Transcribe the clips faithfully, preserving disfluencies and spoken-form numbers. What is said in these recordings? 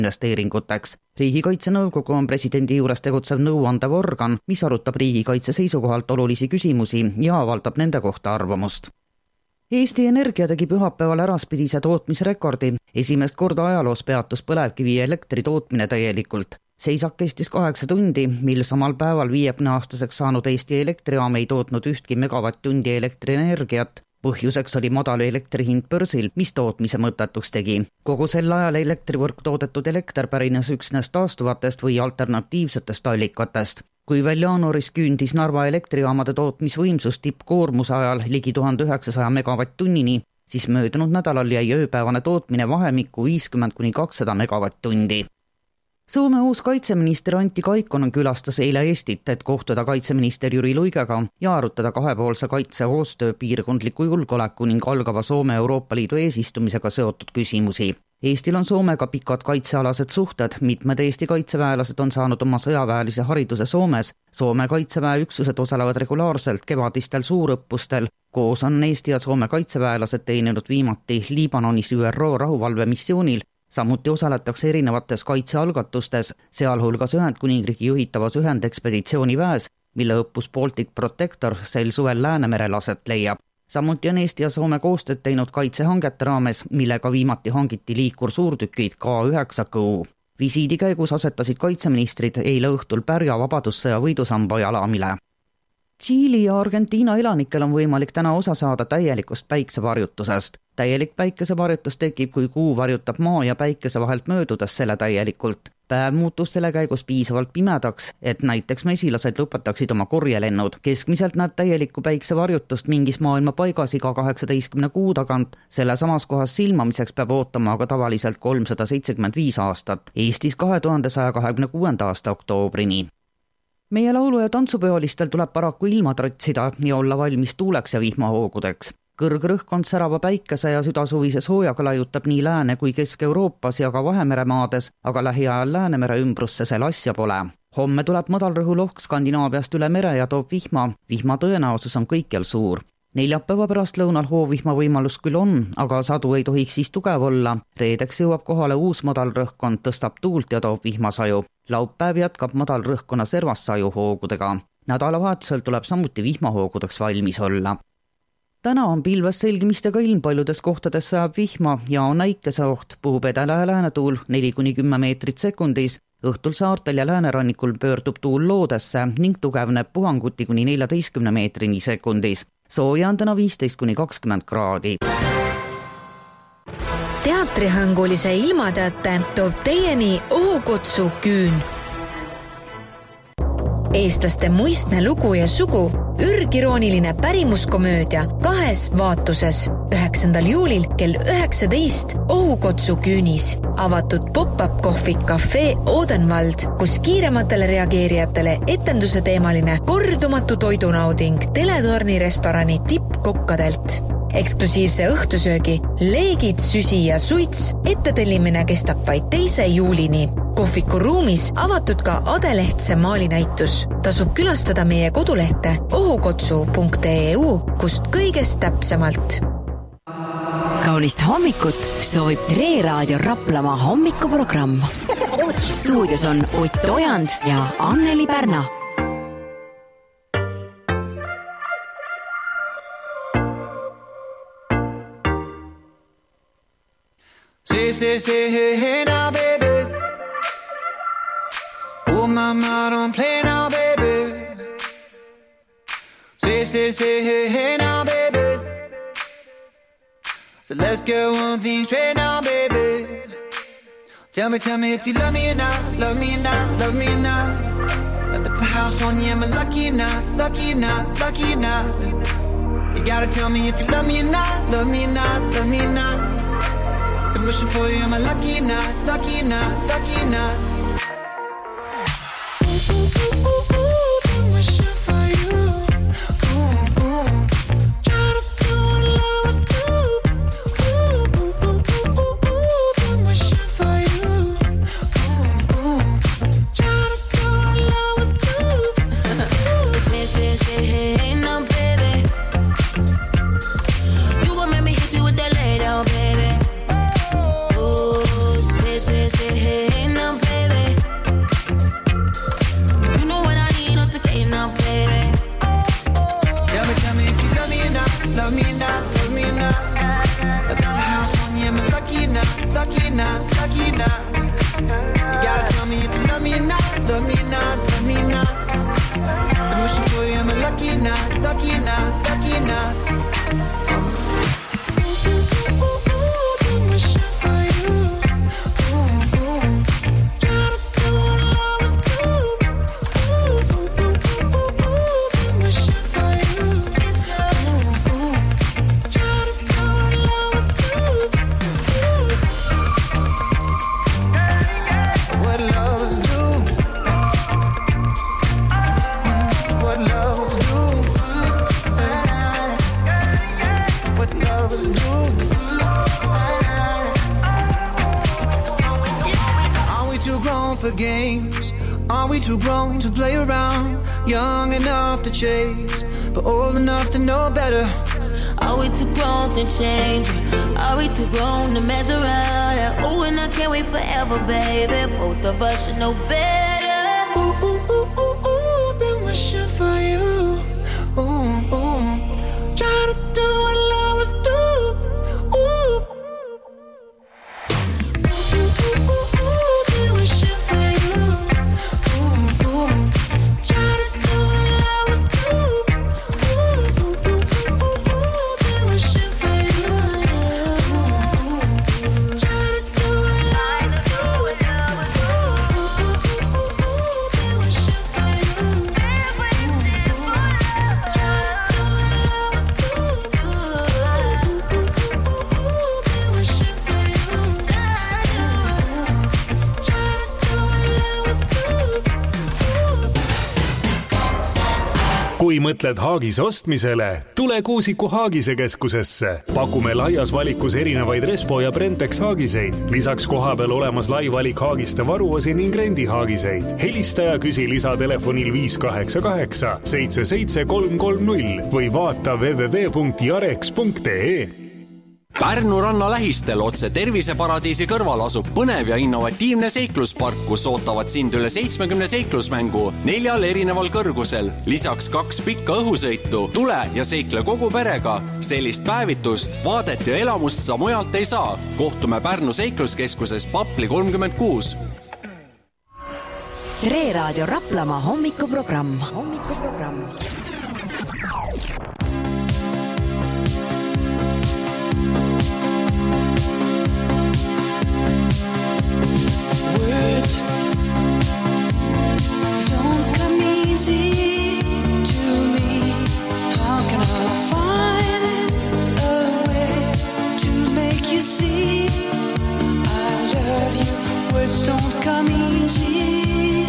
investeeringuteks. Riigikaitsenõukogu on presidendi juures tegutsev nõuandev organ, mis arutab riigikaitse seisukohalt olulisi küsimusi ja avaldab nende kohta arvamust. Eesti Energia tegi pühapäeval äraspidise tootmisrekordi. Esimest korda ajaloos peatus põlevkivi elektri tootmine täielikult. Seisak kestis kaheksa tundi, mil samal päeval viiekümne aastaseks saanud Eesti Elektrijaam ei tootnud ühtki megavatt-tundi elektrienergiat. Põhjuseks oli madal elektrihind börsil, mis tootmise mõttetuks tegi. Kogu sel ajal elektrivõrk toodetud elekter pärines üksnes taastuvatest või alternatiivsetest allikatest. Kui veel jaanuaris küündis Narva elektrijaamade tootmisvõimsus tippkoormuse ajal ligi tuhat üheksasaja megavatt-tunnini, siis möödunud nädalal jäi ööpäevane tootmine vahemikku viiskümmend kuni kakssada megavatt-tundi. Soome uus kaitseminister Antti Kaikkonen külastas eile Eestit, et kohtuda kaitseminister Jüri Luigega ja arutada kahepoolse kaitsekoostöö, piirkondliku julgeoleku ning algava Soome Euroopa Liidu eesistumisega seotud küsimusi. Eestil on Soomega pikad kaitsealased suhted, mitmed Eesti kaitseväelased on saanud oma sõjaväelise hariduse Soomes. Soome kaitseväeüksused osalevad regulaarselt kevadistel suurõppustel. Koos on Eesti ja Soome kaitseväelased teeninud viimati Liibanonis Ü R O rahuvalvemissioonil. Samuti osaletakse erinevates kaitsealgatustes, sealhulgas Ühendkuningriigi juhitavas ühendekspeditsiooniväes, mille õppus Baltic Protector sel suvel Läänemerel aset leiab. Samuti on Eesti ja Soome koostööd teinud kaitsehangete raames, millega viimati hangiti liikur suurtükid K üheksa Kõu. Visiidi käigus asetasid kaitseministrid eile õhtul Pärja vabadussõja võidusamba jalamile. Tšiili ja Argentiina elanikel on võimalik täna osa saada täielikust päiksevarjutusest. Täielik päikesevarjutus tekib, kui kuu varjutab maa ja päikese vahelt möödudes selle täielikult. Päev muutus selle käigus piisavalt pimedaks, et näiteks mesilased lõpetaksid oma korjelennud. Keskmiselt näeb täielikku päiksevarjutust mingis maailma paigas iga kaheksateistkümne kuu tagant. Selle samas kohas silmamiseks peab ootama aga tavaliselt kolmsada seitsekümmend viis aastat. Eestis kahe tuhande saja kahekümne kuuenda aasta oktoobrini. Meie laulu- ja tantsupeolistel tuleb paraku ilma tratsida ja olla valmis tuuleks ja vihmahoogudeks. Kõrgrõhk on särava päikese ja südasuvise soojaga lajutab nii Lääne kui Kesk-Euroopas ja ka Vahemeremaades, aga lähiajal Läänemere ümbrusse sel asja pole. Homme tuleb madalrõhulohk Skandinaaviast üle mere ja toob vihma. Vihma tõenäosus on kõikjal suur. Neljapäeva pärast lõunal hoovihma võimalus küll on, aga sadu ei tohiks siis tugev olla. Reedeks jõuab kohale uus madalrõhkkond, tõstab tuult ja toob vihmasaju. Laupäev jätkab madalrõhkkonna servassaju hoogudega. Nädalavahetusel tuleb samuti vihmahoogudeks valmis olla. Täna on pilves selgimistega ilm, paljudes kohtades sajab vihma ja on äikeseoht, puhub edela ja läänetuul neli kuni kümme meetrit sekundis. Õhtul saartel ja läänerannikul pöördub tuul loodesse ning tugevneb puhanguti kuni neljateistkümne meetrini sekundis. Sooja on täna viisteist kuni kakskümmend kraadi. Teatrihõngulise ilmateate toob teieni ohukutsu Küün. Eestlaste muistne lugu ja sugu, ürgirooniline pärimuskomöödia kahes vaatuses. üheksandal juulil kell üheksateist Ohukotsu Küünis. Avatud pop-up kohvik Cafe Odenwald, kus kiirematele reageerijatele etenduse teemaline kordumatu toidunauding Teletorni restorani tippkokkadelt. Eksklusiivse õhtusöögi, leegid, süsi ja suits, ettetellimine kestab vaid teise juulini. Kohviku ruumis avatud ka Adelehtse maalinäitus. Tasub külastada meie kodulehte ohukotsu punkt e u, kust kõigest täpsemalt. Kaunist hommikut soovib Tre Raadio Raplamaa hommikuprogramm. Stuudios on Ott Ojand ja Anneli Pärna. Say, say, say, hey, hey now, baby. Oh, mama, don't play now, baby. Say, say, say, hey, hey now, baby. So let's get one thing straight now, baby. Tell me, tell me if you love me or not, love me or not, love me or not. Let the house on you, am I lucky or not, lucky or not, lucky or not. You gotta tell me if you love me or not, love me or not, love me or not. I'm wishing for you, am I lucky or not, lucky or not, lucky or not. Ooh, ooh, ooh, ooh, ooh, I'm wishing for you. Ooh, ooh. Try to do what lovers do. Ooh, ooh, ooh, ooh, ooh, ooh, I'm wishing for you. Ooh, ooh. Try to do what lovers do. Say, say, say, hey, hey, no, baby. You gon' make me hit you with that lay down, baby. Say, say, hey, grown for games? Are we too grown to play around? Young enough to chase, but old enough to know better. Are we too grown to change? Are we too grown to mess around? Ooh, and I can't wait forever, baby. Both of us should know better. Ooh, ooh, ooh, ooh, ooh, been wishing for you. Ooh, ooh. Try to do what lovers do. Ooh. Kui mõtled haagis ostmisele, tule Kuusiku Haagise keskusesse. Pakume laias valikus erinevaid Respo ja Brentex haagiseid. Lisaks koha peal olemas lai valik haagiste varuosi ning rendi haagiseid. Helista ja küsi lisatelefonil viis kaheksa kaheksa seitse seitse kolm kolm null või vaata w w w punkt jarex punkt e e. Pärnu ranna lähistel otse terviseparadiisi kõrval asub põnev ja innovatiivne seikluspark, kus ootavad sind üle seitsmekümne seiklusmängu neljal erineval kõrgusel. Lisaks kaks pikka õhusõitu. Tule ja seikle kogu perega. Sellist päevitust, vaadet ja elamust sa mujalt ei saa. Kohtume Pärnu seikluskeskuses Papli kolmkümmend kuus. Tre Raadio Raplamaa hommikuprogramm. Hommikuprogramm. Words don't come easy to me. How can I find a way to make you see I love you? Words don't come easy.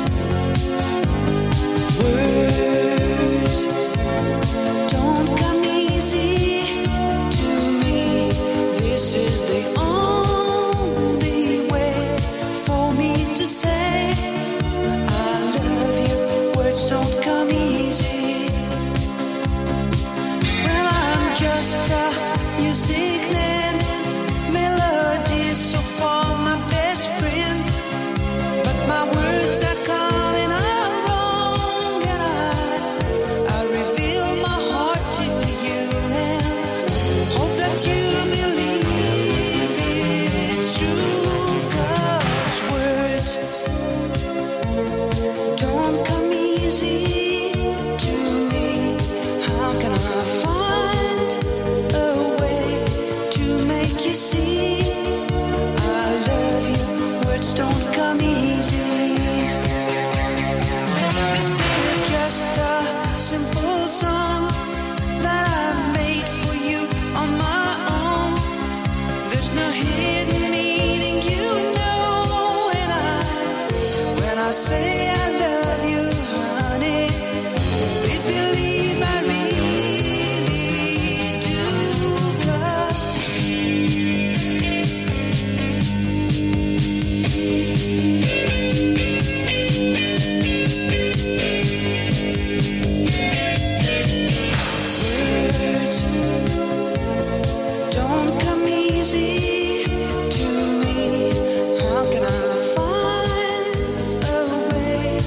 Words don't come easy to me. This is the only way for me to say I love you. Words don't come easy. Well, I'm just a music man. Melodies so far my best friend. But my words are coming out wrong, and I, I reveal my heart to you and hope that you believe it's true. 'Cause words don't come easy to me. How can I find a way to make you see I love you? Words don't come easy. This is just a simple song that I've made for you on my own. There's no hidden meaning, you know, and I, when I say I love you, honey, please believe I really do. 'Cause words don't come easy to me. How can I find a way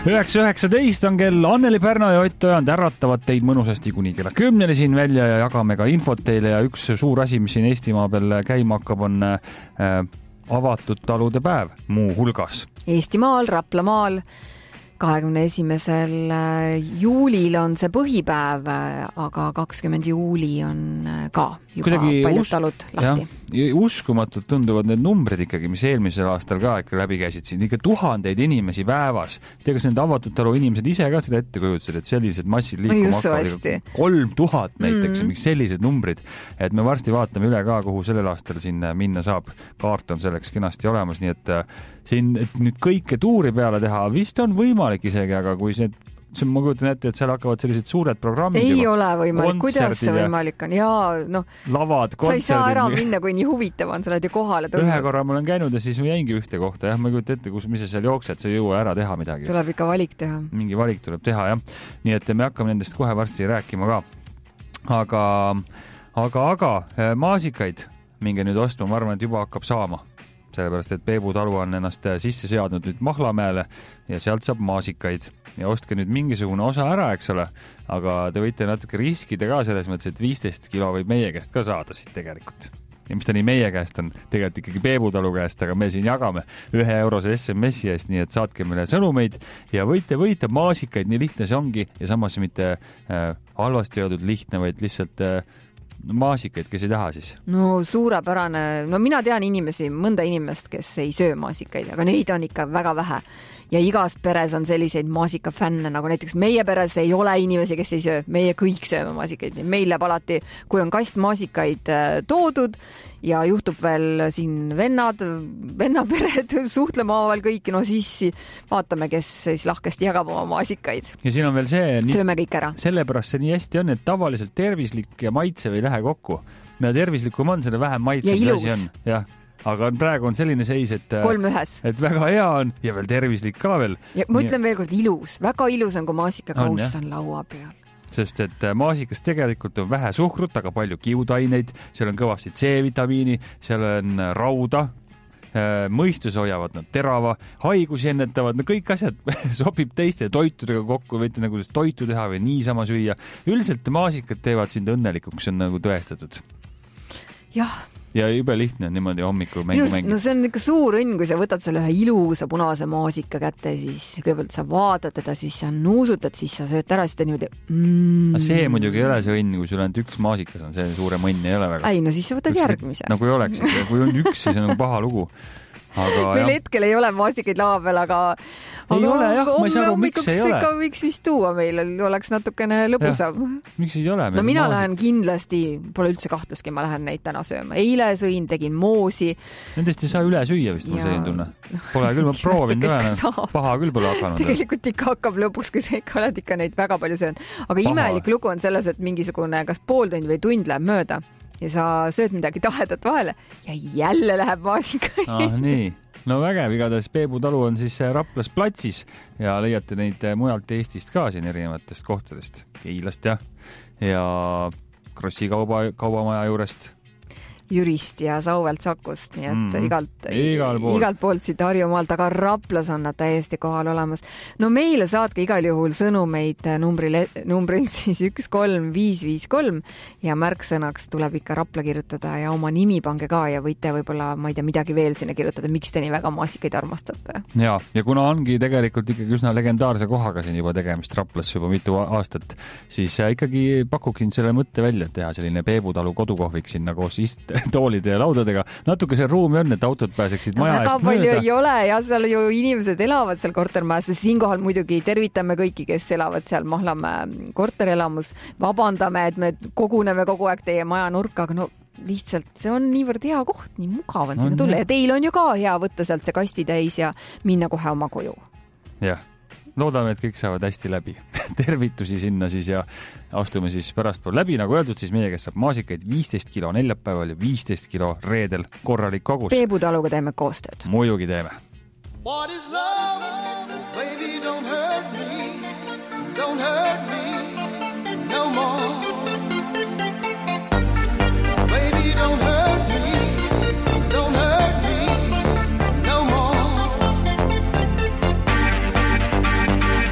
üheksa üheksateist on kell. Anneli Pärna ja Ott Ojand äratavad teid mõnusasti kuni kella kümneni siin välja ja jagame ka infot teile. Ja üks suur asi, mis siin Eestimaa peal käima hakkab, on äh, avatud talude päev muu hulgas. Eestimaal, Raplamaal kahekümne esimesel juulil on see põhipäev, aga kakskümmend juuli on ka juba Kuidagi paljud us... talud lahti. Ja, uskumatult tunduvad need numbrid ikkagi, mis eelmisel aastal ka ikka läbi käisid siin. Ikka tuhandeid inimesi päevas. Tea, kas need avatud talu inimesed ise ka seda ette kujutasid, et sellised massid liikuma hakkavad. Kolm tuhat näiteks, mm. miks sellised numbrid. Et me varsti vaatame üle ka, kuhu sellel aastal siin minna saab. Kaart on selleks kenasti olemas, nii et siin et nüüd kõike tuuri peale teha vist on võimalik isegi, aga kui see, see ma kujutan ette, et seal hakkavad sellised suured programmid. Ei juba, ole võimalik, kuidas see võimalik on? Jaa, noh, lavad, sa ei saa ära minna, kui nii huvitav on, sa oled ju kohale tulnud. Ühe korra ma olen käinud ja siis ma jäingi ühte kohta. Jah, ma kujutan ette, kus, mis sa seal jooksed, sa ei jõua ära teha midagi. Tuleb ikka valik teha. Mingi valik tuleb teha, jah. Nii et me hakkame nendest kohe varsti rääkima ka. Aga, aga, aga maasikaid minge nüüd ostma, ma arvan, et juba hakkab saama. Sellepärast, et Peebu talu on ennast sisse seadnud nüüd Mahlamäele ja sealt saab maasikaid ja ostke nüüd mingisugune osa ära, eks ole, aga te võite natuke riskida ka selles mõttes, et viisteist kilo võib meie käest ka saada siis tegelikult. Ja mis ta nii meie käest on, tegelikult ikkagi Peebu talu käest, aga me siin jagame ühe eurose S M S-i eest, nii et saatke meile sõnumeid ja võite võita maasikaid, nii lihtne see ongi ja samas mitte äh, halvasti öeldud lihtne, vaid lihtsalt äh, maasikaid, kes ei taha siis? No suurepärane. No mina tean inimesi, mõnda inimest, kes ei söö maasikaid, aga neid on ikka väga vähe. Ja igas peres on selliseid maasikafänne, nagu näiteks meie peres ei ole inimesi, kes ei söö. Meie kõik sööme maasikaid. Meil läheb alati, kui on kast maasikaid toodud ja juhtub veel siin vennad, vennapered suhtlema omavahel kõiki, no siis vaatame, kes siis lahkesti jagab oma maasikaid. Ja siin on veel see, sööme kõik ära. Sellepärast see nii hästi on, et tavaliselt tervislik ja maitsev ei lähe kokku. Mida tervislikum on, seda vähem maitsev ja ilus. Asi on. Jah. Aga praegu on selline seis, et, et väga hea on ja veel tervislik ka veel. Ja ma ütlen veel kord, ilus. Väga ilus on, kui maasikakauss on, on laua peal. Sest et maasikas tegelikult on vähe suhkrut, aga palju kiudaineid, seal on kõvasti C-vitamiini, seal on rauda, mõistus hoiavad nad terava, haigusi ennetavad, no kõik asjad sobib teiste toitudega kokku, võite nagu toitu teha või niisama süüa. Üldiselt maasikad teevad sind õnnelikuks, see on nagu tõestatud. Jah. Ja jube lihtne on niimoodi hommikul mängu mängida. No see on ikka suur õnn, kui sa võtad selle ühe ilusa punase maasika kätte, siis kõigepealt sa vaatad teda, siis sa nuusutad, siis sa sööd ära, siis ta niimoodi mm. See muidugi ei ole see õnn, kui sul on üks maasikas, on see suurem õnn, ei ole väga. Ei, no siis sa võtad üks järgmise. Nagu ei oleks, kui on üks, siis on nagu paha lugu. Aga, meil jah. Hetkel ei ole maasikaid laua peal, aga ei aga ole, jah, ma ei saa aru, miks ei ole. Miks vist tuua meil, oleks natukene lõbusam. Miks ei ole? No mina maasik... lähen kindlasti, pole üldse kahtluski, ma lähen neid täna sööma. Eile sõin, tegin moosi. Nendest ei saa üle süüa vist, ma selline tunne. Pole küll, ma proovin ka, paha küll pole hakanud. Tegelikult ikka hakkab lõpuks, kui sa ikka oled ikka neid väga palju söönud. Aga paha. Imelik lugu on selles, et mingisugune kas pool tund või tund läheb mööda ja sa sööd midagi tahedat vahele ja jälle läheb maasikaid. Ah, nii. No vägev, igatahes Peebu talu on siis Raplas platsis ja leiate neid mujalt Eestist ka siin erinevatest kohtadest. Keilast ja, ja Krossi kauba, kaubamaja juurest. Jürist ja Sauvelt Sakust, nii et mm-hmm. igalt, Igal pool. igalt poolt siit Harjumaalt, aga Raplas on nad täiesti kohal olemas. No meile saatke igal juhul sõnumeid numbril, numbril siis üks kolm viis viis kolm ja märksõnaks tuleb ikka Rapla kirjutada ja oma nimi pange ka ja võite võib-olla, ma ei tea, midagi veel sinna kirjutada, miks te nii väga maasikaid armastate. Ja, ja kuna ongi tegelikult ikkagi üsna legendaarse kohaga siin juba tegemist Raplas juba mitu aastat, siis ikkagi pakukin selle mõtte välja, et teha selline Peebu talu kodukohvik sinna koos ist toolide ja laudadega. Natuke see ruumi on, et autod pääseksid maja no, eest mööda. Väga palju ei ole ja seal ju inimesed elavad seal kortermajas. Siinkohal muidugi tervitame kõiki, kes elavad seal Mahlamäe korterelamus. Vabandame, et me koguneme kogu aeg teie maja nurka, aga no lihtsalt see on niivõrd hea koht, nii mugav on sinna tulla. Ja teil on ju ka hea võtta sealt see kasti täis ja minna kohe oma koju. Jah. Loodame, et kõik saavad hästi läbi. Tervitusi sinna siis ja astume siis pärastpool läbi. Nagu öeldud, siis meie kes saab maasikaid viisteist kilo neljapäeval ja viisteist kilo reedel korralik kogus. Peebu taluga teeme koostööd. Muidugi teeme. What is love? Baby, don't hurt me. Don't hurt me no more. Baby, don't hurt me. Don't hurt me no more.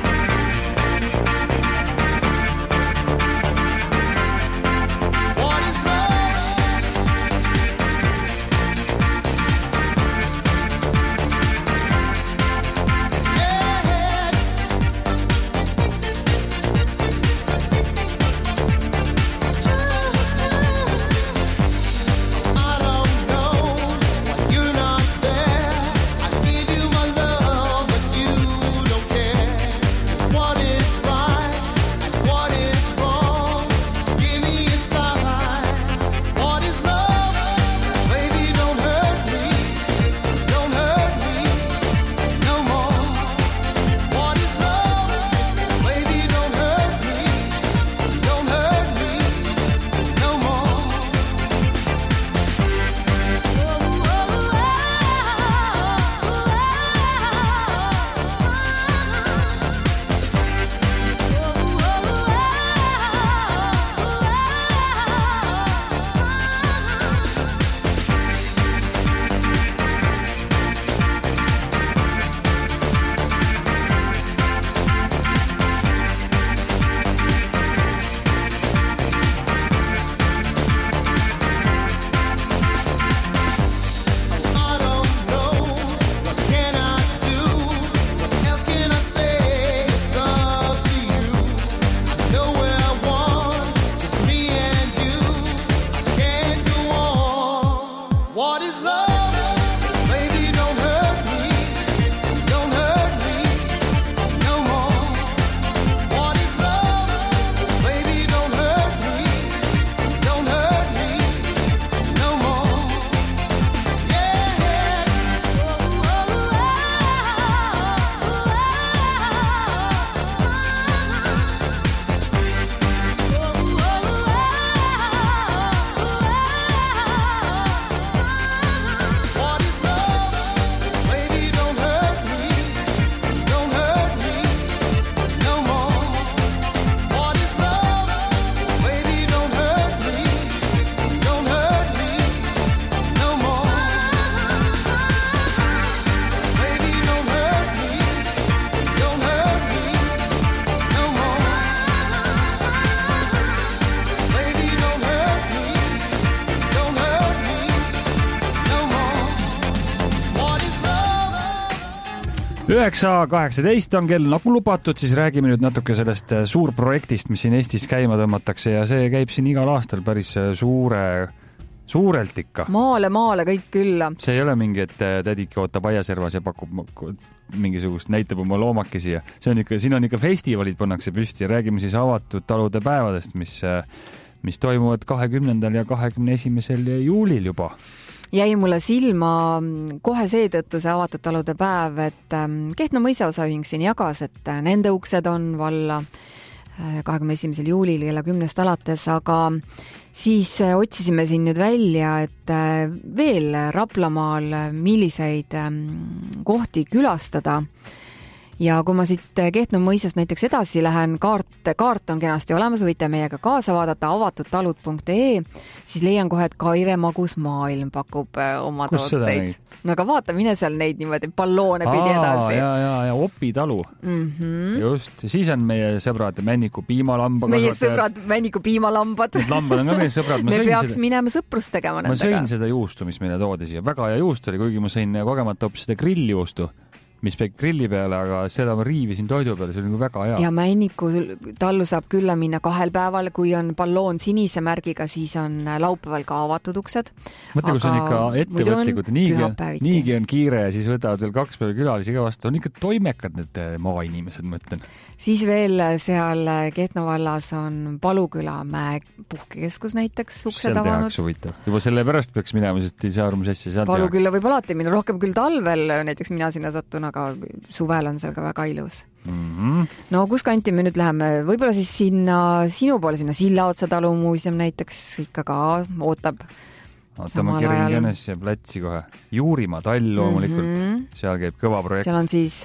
üheksa kaheksateist on kell nagu lubatud, siis räägime nüüd natuke sellest suurprojektist, mis siin Eestis käima tõmmatakse ja see käib siin igal aastal päris suure, suurelt ikka. Maale, maale, kõik külla. See ei ole mingi, et tädike ootab aiaservas ja pakub mingisugust, näitab oma loomakesi ja see on ikka, siin on ikka festivalid pannakse püsti ja räägime siis avatud talude päevadest, mis, mis toimuvad kahekümnendal ja kahekümne esimesel juulil juba. Jäi mulle silma kohe seetõttu see avatud talude päev, et Kehtna mõisaosaühing siin jagas, et nende uksed on valla kahekümne esimesel juulil kella kümnest alates, aga siis otsisime siin nüüd välja, et veel Raplamaal milliseid kohti külastada. Ja kui ma siit Kehtna mõisast näiteks edasi lähen, kaart, kaart on kenasti olemas, võite meiega kaasa vaadata avatud talud punkt ee, siis leian kohe, et Kaire Magus maailm pakub oma Kus tooteid. No aga vaata, mine seal neid niimoodi palloone pidi edasi. Ja, ja, ja Opi talu. Mm-hmm. Just. Siis on meie sõbrad Männiku piimalamba meie sõbrad Männiku piimalambad. Lambad on ka meie sõbrad. Me peaks seda... minema sõprust tegema nendega. Ma sõin seda juustu, mis meile toodi siia. Väga hea juust oli, kuigi ma sõin kogemata hoopis seda grilljuustu, mis peab grilli peale, aga seda ma riivisin toidu peale, see oli nagu väga hea. Ja Männiku tallu saab külla minna kahel päeval, kui on palloon sinise märgiga, siis on laupäeval ka avatud uksed. Mõtle, kus on ikka ettevõtlikud, niigi, niigi on kiire ja siis võtavad veel kaks päeva külalisi ka vastu. On ikka toimekad need maainimesed, mõtlen. Siis veel seal Kehtna vallas on Paluküla mäe puhkekeskus näiteks uksed seal avanud. Tehakse huvitav. Juba selle pärast peaks minema, sest ei saa armus asja seal Paluküla võib alati minna, rohkem küll talvel, näiteks mina sinna sattun, aga suvel on seal ka väga ilus. Mm-hmm. No kus kanti me nüüd läheme? Võib-olla siis sinna sinu poole, sinna Sillaotsa talumuuseum näiteks ikka ka ootab. Ootame Kering Jänes ja platsi kohe. Juurimaa tall loomulikult. Mm-hmm. Seal käib kõva projekt. Seal on siis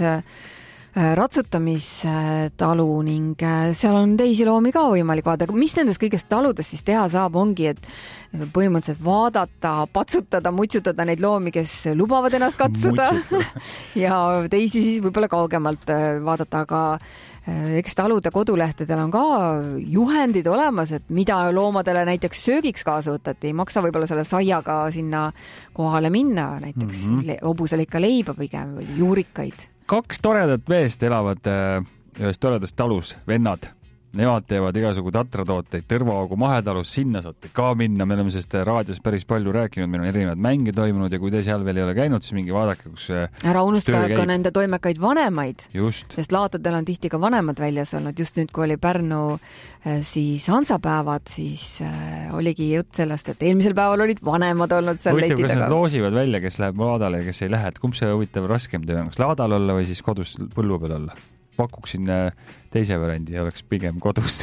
ratsutamistalu ning seal on teisi loomi ka võimalik vaadata. Mis nendest kõigest taludest siis teha saab, ongi, et põhimõtteliselt vaadata, patsutada, mutsutada neid loomi, kes lubavad ennast katsuda ja teisi siis võib-olla kaugemalt vaadata, aga eks talude kodulehtedel on ka juhendid olemas, et mida loomadele näiteks söögiks kaasa võtta, et ei maksa võib-olla selle saiaga sinna kohale minna, näiteks mm-hmm. hobusele ikka leiba pigem või juurikaid. Kaks toredat meest elavad ühes toredast talus, vennad. Nemad teevad igasugu tatratooteid, Tõrvaaugu mahetalus, sinna saate ka minna. Me oleme sellest raadios päris palju rääkinud, meil on erinevad mänge toimunud ja kui te seal veel ei ole käinud, siis mingi vaadake, kus ära unusta ka nende toimekaid vanemaid, just. Sest laatadel on tihti ka vanemad väljas olnud. Just nüüd, kui oli Pärnu siis Hansapäevad, siis oligi jutt sellest, et eelmisel päeval olid vanemad olnud seal leiti taga. Kas nad loosivad välja, kes läheb laadale ja kes ei lähe, et kumb see huvitav raskem töö on, kas laadal olla või siis kodus põllu peal olla? Pakuksin teise variandi ja oleks pigem kodus.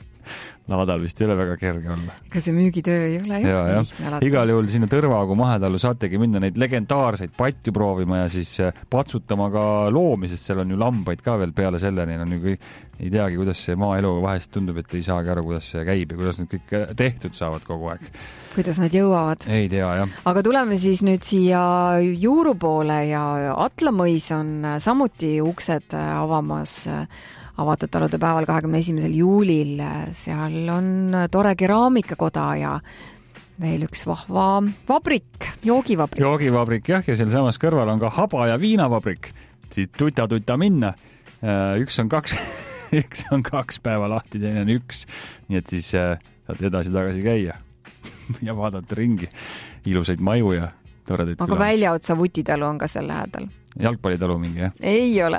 Laadal vist ei ole väga kerge olla. Ega see müügitöö ei ole ja, ja. Igal juhul sinna Tõrvaaugu mahetallu saategi minna neid legendaarseid patju proovima ja siis patsutama ka loomi, sest seal on ju lambaid ka veel peale selleni. No, nagu ei teagi, kuidas see maaelu vahest tundub, et ei saagi aru, kuidas see käib ja kuidas need kõik tehtud saavad kogu aeg. Kuidas nad jõuavad? Ei tea, jah. Aga tuleme siis nüüd siia Juuru poole ja Atlamõis on samuti uksed avamas avatud talude päeval kahekümne esimesel juulil. Seal on tore keraamikakoda ja veel üks vahva vabrik, joogivabrik. Joogivabrik, jah, ja seal samas kõrval on ka haba- ja viinavabrik. Siit tuta-tuta minna. Üks on kaks, üks on kaks päeva lahti, teine on üks. Nii et siis saad edasi-tagasi käia ja vaadata ringi. Ilusaid maju ja toredaid külas. Aga väljaotsa Vutitalu on ka seal lähedal. Jalgpallitalu mingi, jah? Ei ole.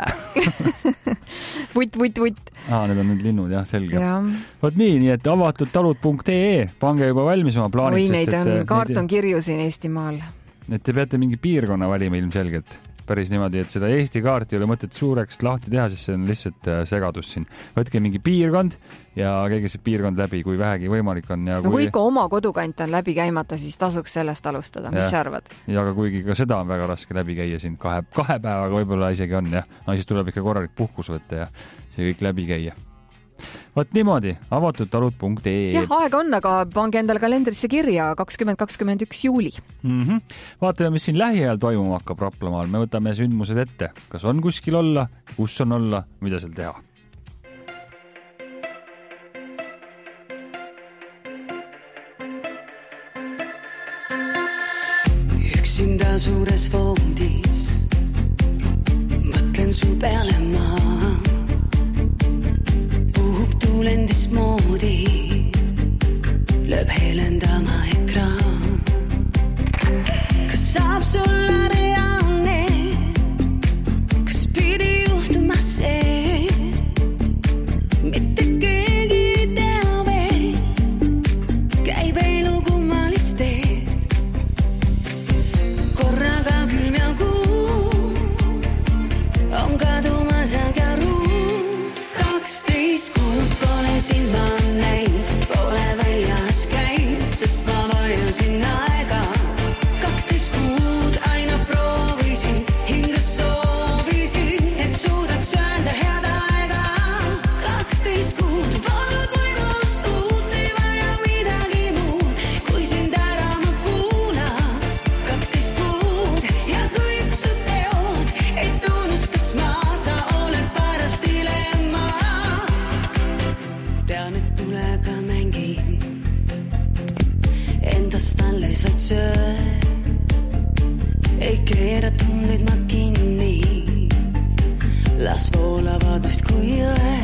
Vutt, vutt, vutt. Aa, need on need linnud, jah, selge. Ja. Vot nii, nii et avatud talud punkt ee, pange juba valmis oma plaanid. Oi, neid on, et, kaart on kirju siin Eestimaal. Et te peate mingi piirkonna valima ilmselgelt. Päris niimoodi, et seda Eesti kaarti ei ole mõtet suureks lahti teha, sest see on lihtsalt segadus siin. Võtke mingi piirkond ja käige see piirkond läbi, kui vähegi võimalik on. Ja kui... No kui ikka oma kodukant on läbi käimata, siis tasuks sellest alustada. Mis sa arvad? Ja aga kuigi ka seda on väga raske läbi käia siin kahe, kahe päevaga võib-olla isegi on, jah. No siis tuleb ikka korralik puhkus võtta ja see kõik läbi käia. Võt niimoodi, avatud talud punkt ee. Jah, aega on, aga pange endale kalendrisse kirja kakskümmend kakskümmend üks juuli. Mm-hmm. Vaatame, mis siin lähiajal toimuma hakkab Raplamaal. Me võtame sündmused ette. Kas on kuskil olla, kus on olla, mida seal teha? Üksinda suures voodis mõtlen su peale maa. Puhub tuulendis moodi, lööb helendama ekraan. Kas saab sulle reaalne, kas pidi juhtuma see, mitte keegi ei tea veel, käib elu kummalist teed. Korraga külm ja kuu on kadumas aga ruu. kaksteist kuud pole sind ma näinud, pole väljas käinud, sest ma vajasin aega. kaksteist kuud aina proovisin, hinges soovisin, et suudaks öelda head aega. kaksteist kuud polnud võimalust uut, ei vaja midagi muud, kui sind ära ma kuulaks. kaksteist kuud ja kõik su teod, et unustaks ma, sa oled paras dilemma. Tean, et tulega mängin, endast alles vaid söö. Ei keera tundeid ma kinni, las voolavad nüüd kui jõe.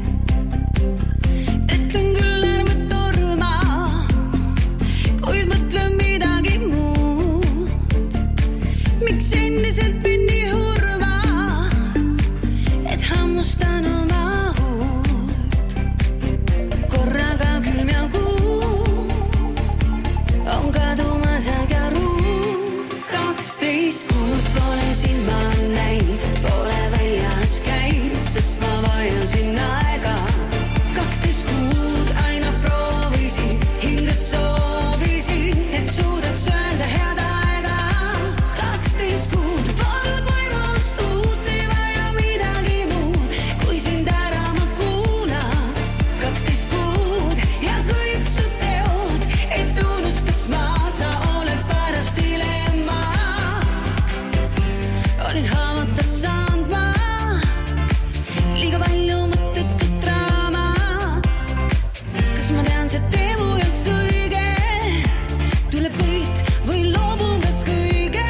Ütlen küll ärme torma, kuid mõtlen midagi muud. Miks endiselt pinni hurvad, et hammustan oma huult. Korraga külm ja kuu on kadumas aga ruu. kaksteist kuud pole sind ma näinud, pole väljas käinud, sest ma vajasin aega. kaksteist kuud aina proovisin, hinges soovisin, et suudaks öelda head aega. kaksteist kuud polnud võimalust uut, ei vaja midagi muud, kui sind ära ma kuulaks. kaksteist kuud ja kõik su teod, et unustaks ma, sa oled paras dilemma. Olin haamata saanud ma, liiga palju mõttetut draamat. Kas ma tean, see teemu jõuks õige, tuleb võit või loobun kas kõige.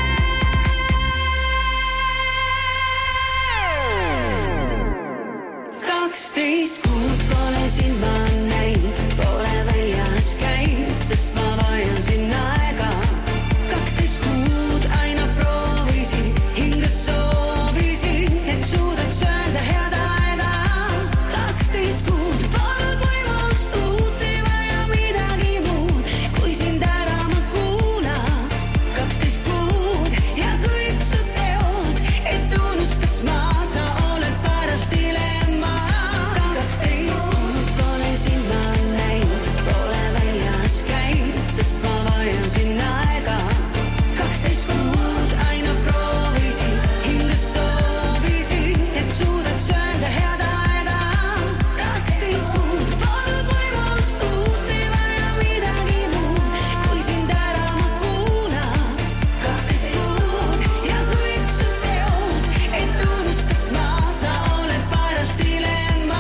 kaksteist kuud pole sind ma näinud, pole väljas käinud, sest ma vajasin aega. kaksteist kuud aina proovisin, hinges soovisin, et suudaks öelda head aega. kaksteist kuud polnud võimalust uut, ei vaja midagi muud, kui sind ära ma kuulaks. kaksteist kuud ja kõik su teod, et unustaks ma, sa oled paras dilemma. kaksteist kuud pole sind ma näinud, pole väljas käinud, sest ma vajasin aega. kaksteist kuud aina proovisin, hinges soovisin, et suudaks öelda head aega. kaksteist kuud polnud võimalust uut, ei vaja midagi muud, kui sind ära ma kuulaks. kaksteist kuud ja kõik su teod, et unustaks ma, sa oled paras dilemma.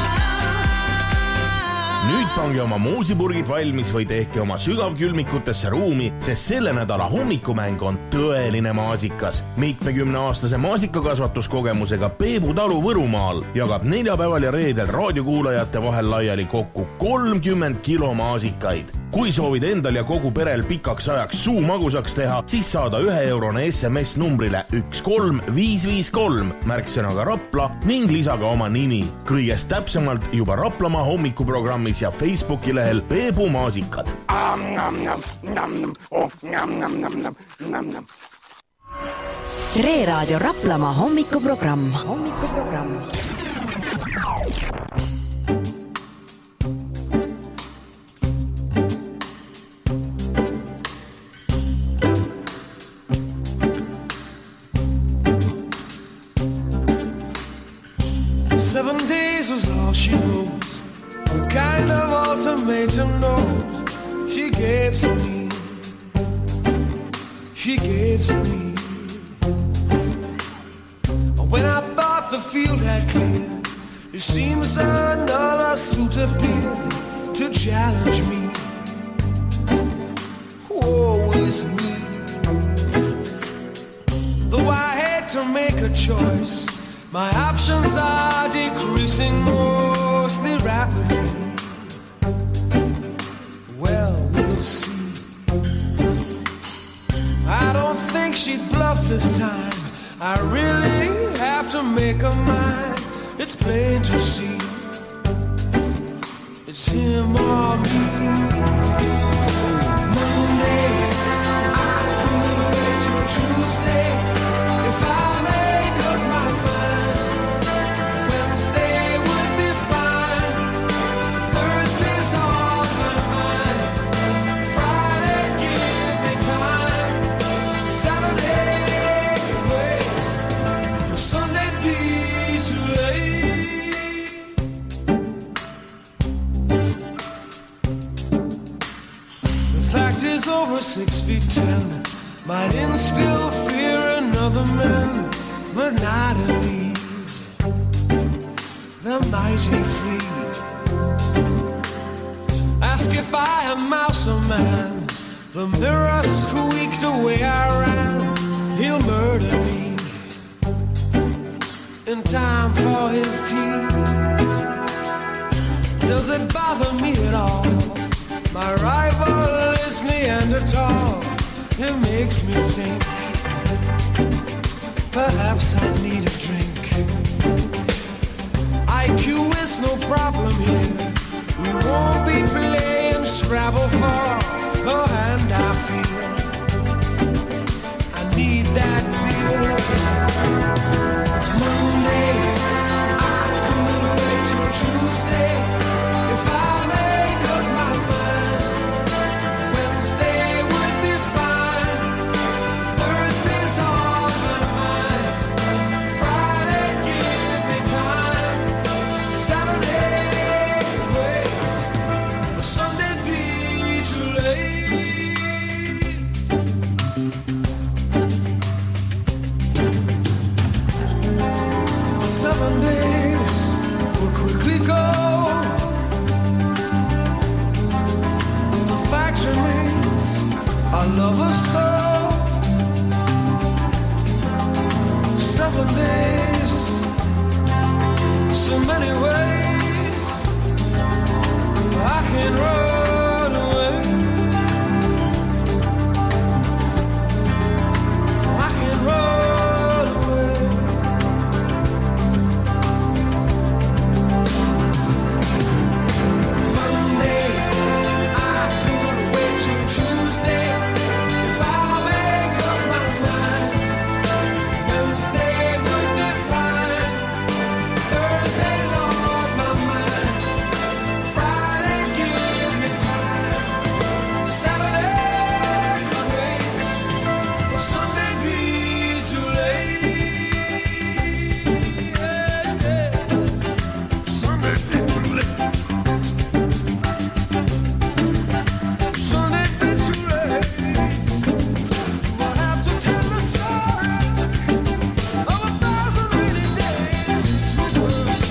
Nüüd pange oma muusipurgid valmis või tehke oma sügavkülmikutesse ruumi, sest selle nädala hommikumäng on tõeline maasikas. mitmekümneaastase maasikakasvatuskogemusega Peebu talu Võrumaal jagab neljapäeval ja reedel raadiokuulajate vahel laiali kokku kolmkümmend kilo maasikaid. Kui soovid endal ja kogu perel pikaks ajaks suu magusaks teha, siis saada ühe eurone S M S numbrile üks kolm viis viis kolm märksõnaga Rapla ning lisaga oma nimi. Kõigest täpsemalt juba Raplamaa hommikuprogrammis ja Facebooki lehel Peebu maasikad. Tre Raadio Raplamaa hommikuprogramm. hommikuprogramm. Seven days was all she wrote, a kind of ultimatum note she gave to me, she gave to me. When I thought the field had cleared, it seems another suit appeared to challenge me. Woe is me. Though I had to make a choice, My options are decreasing mostly rapidly. Well, we'll see. I don't think she'd bluff this time. I really have to make her mine. It's plain to see. It's him or me. Monday, I could wait till Tuesday. If I make up my mind, Wednesday would be fine. Thursday's on my mind. Friday, give me time. Saturday, wait. Sunday'd be too late. The fact is over six feet ten. Might instill fear in other men, but not in me. The mighty flee. Ask if I am mouse or man. The mirror squeaked the way I ran. He'll murder me in time for his tea. Does it bother me at all? My rival is Neanderthal. It makes me think perhaps I need a drink. I Q is no problem here. We won't be playing Scrabble for a hand I feel. I need that beer. Monday, I could wait till Tuesday. If I make up my mind, Wednesday would be fine. Thursday's on my mind. Friday, give me time. Saturday, wait. Sunday'd be too late. Seven days will quickly go. The fact remains, I love her so. Seven days, so many ways I can run away. I can run away. Monday, I could wait till Tuesday. If I make up my mind, Wednesday would be fine. Thursday's on my mind. Friday, give me time. Saturday, wait. Sunday be too late. Sunday be too late. Sunday be too late. We'll have to tell the story of a thousand rainy days since we first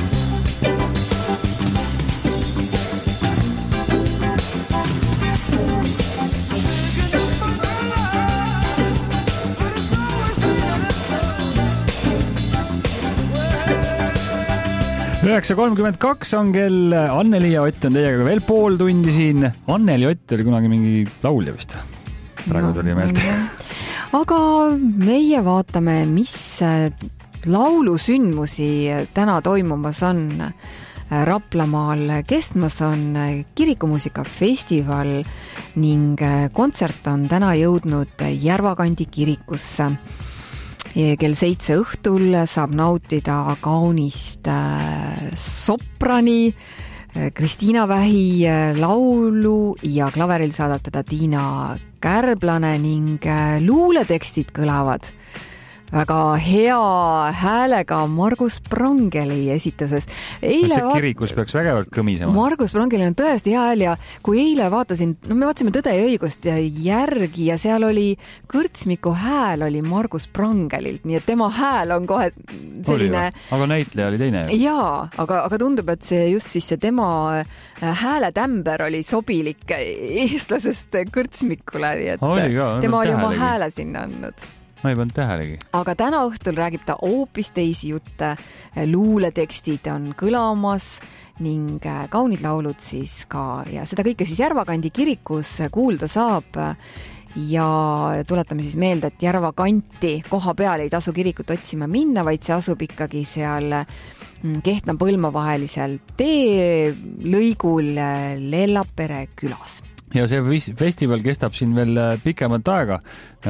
üheksa kolmkümmend kaks on kell. Anneli ja Ott on teiega veel pool tundi siin. Anneli Ott oli kunagi mingi laulja vist. Praegu tuli meelt. Aga meie vaatame, mis laulusündmusi täna toimumas on. Raplamaal kestmas on kirikumuusikafestival ning kontsert on täna jõudnud Järvakandi kirikusse. Kell seitse õhtul saab nautida kaunist soprani Kristiina Vähi laulu ja klaveril saadab teda Tiina Kärblane ning luuletekstid kõlavad väga hea häälega Margus Prangeli esituses. Eile see kirikus peaks vägevalt kõmisema. Margus Prangeli on tõesti hea hääl ja kui eile vaatasin, no me vaatasime Tõde ja õigust järgi ja seal oli kõrtsmiku hääl oli Margus Prangelilt, nii et tema hääl on kohe selline... Aga näitleja oli teine. Jaa, aga, aga tundub, et see just siis see tema hääletämber oli sobilik eestlasest kõrtsmikule, nii et oli ka, tema oli oma hääle sinna andnud. ma ei pannud tähelegi. Aga täna õhtul räägib ta hoopis teisi jutte, luuletekstid on kõlamas ning kaunid laulud siis ka ja seda kõike siis Järvakandi kirikus kuulda saab ja tuletame siis meelde, et Järvakanti koha peal ei tasu kirikut otsima minna, vaid see asub ikkagi seal Kehtna Põlma vahelisel teelõigul Lellapere külas. Ja see festival kestab siin veel pikemat aega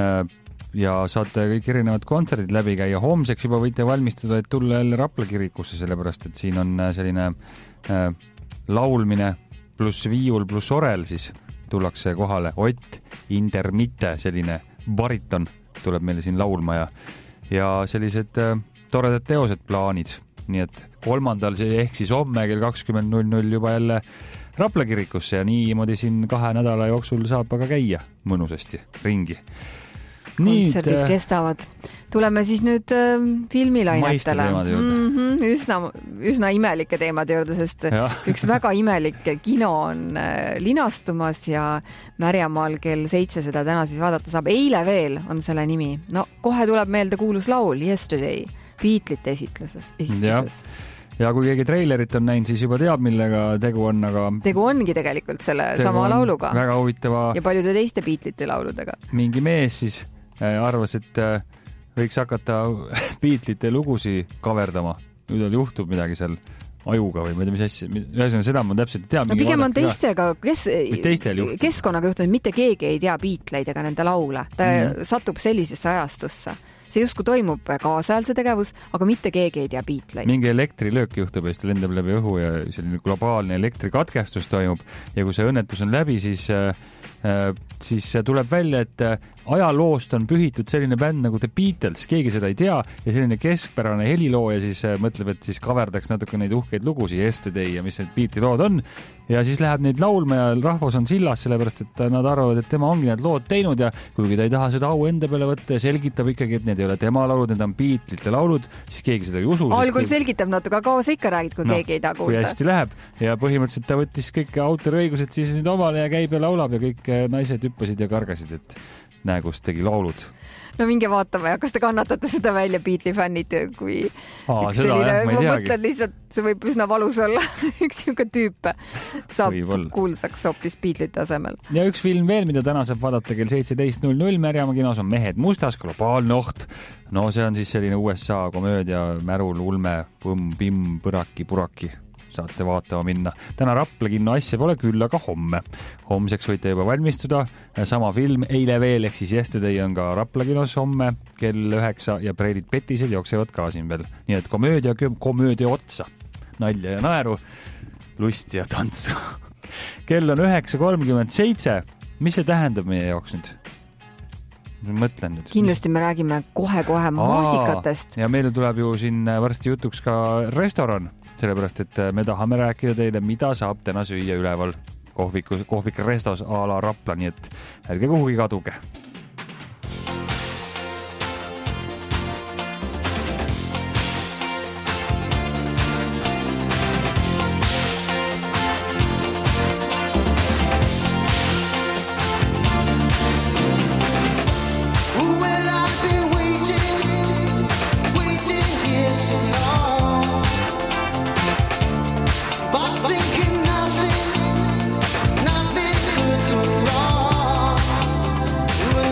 ja saate kõik erinevad kontserdid läbi käia. Homseks juba võite valmistuda, et tulla jälle Rapla kirikusse, sellepärast et siin on selline äh, laulmine pluss viiul pluss orel, siis tullakse kohale. Ott Intermitte, selline bariton tuleb meile siin laulma ja, ja sellised äh, toredad teosed plaanid. Nii et kolmandal ehk siis homme kell kakskümmend null null juba jälle Rapla kirikusse ja niimoodi siin kahe nädala jooksul saab aga käia mõnusasti ringi. Kontserdid Nii, kestavad. Tuleme siis nüüd äh, filmilainetele. Mm-hmm, üsna, üsna imelike teemade juurde, sest ja. üks väga imelik kino on äh, linastumas ja Märjamaal kell seitse seda täna siis vaadata saab. Eile veel on selle nimi. No kohe tuleb meelde kuulus laul Yesterday, Beatlesite esitluses. esitluses. Ja. ja kui keegi treilerit on näinud, siis juba teab, millega tegu on, aga... Tegu ongi tegelikult selle sama lauluga. Väga huvitava... Ja paljude teiste Beatlesite lauludega. Mingi mees siis arvas, et võiks hakata Beatlesite lugusi kaverdama. Nüüd juhtub midagi seal ajuga või ma ei tea, mis asja. Ühesõnaga, seda ma täpselt ei tea. No pigem on teistega, kes, juhtub. keskkonnaga juhtunud, mitte keegi ei tea Beatleid ega nende laule. Ta mm. satub sellisesse ajastusse. See justkui toimub kaasajal see tegevus, aga mitte keegi ei tea Beatleid. Mingi elektrilöök juhtub ja siis ta lendab läbi õhu ja selline globaalne elektrikatkestus toimub ja kui see õnnetus on läbi, siis siis tuleb välja, et ajaloost on pühitud selline bänd nagu The Beatles, keegi seda ei tea ja selline keskpärane helilooja siis mõtleb, et siis kaverdaks natuke neid uhkeid lugusi Yesterday ja mis need Beatli lood on ja siis läheb neid laulma ja rahvas on sillas, sellepärast et nad arvavad, et tema ongi need lood teinud ja kuigi ta ei taha seda au enda peale võtta ja selgitab ikkagi, et need ei ole tema laulud, need on Beatlite laulud, siis keegi seda ei usu. Algul sest... selgitab natuke, aga kaua sa ikka räägid, kui no, keegi ei taha kuulda. Kui hästi läheb ja põhimõtteliselt ta võttis kõik autoriõigused siis nüüd omale ja käib ja laulab ja kõik naised hüppasid ja kargasid, et näe, kus tegi laulud. No minge vaatama ja kas te kannatate seda välja Beatli fännid, kui Aa, seda, selline, jah, ma, ma mõtlen lihtsalt, see võib üsna valus olla üks siuke tüüp saab kuulsaks hoopis Beatlite asemel. Ja üks film veel, mida täna saab vaadata kell seitseteist null null Märjamaa kinos on Mehed mustas, globaalne oht. No see on siis selline U S A komöödia, märul, ulme, põmm, pimm, põraki, puraki. Saate vaatama minna. Täna Rapla kinno asja pole küll, aga homme. Homseks võite juba valmistuda. Sama film eile veel, ehk siis Yesterday on ka Rapla kinos homme kell üheksa ja Preilid Petised jooksevad ka siin veel. Nii et komöödia, komöödia otsa. Nalja ja naeru, lusti ja tantsu. Kell on üheksa kolmkümmend seitse. Mis see tähendab meie jaoks nüüd? Mõtlen nüüd. Kindlasti me räägime kohe-kohe maasikatest. Ja meile tuleb ju siin varsti jutuks ka restoran. Sellepärast, et me tahame rääkida teile, mida saab täna süüa üleval kohviku, kohvik restos a la Rapla, nii et ärge kuhugi kaduge. You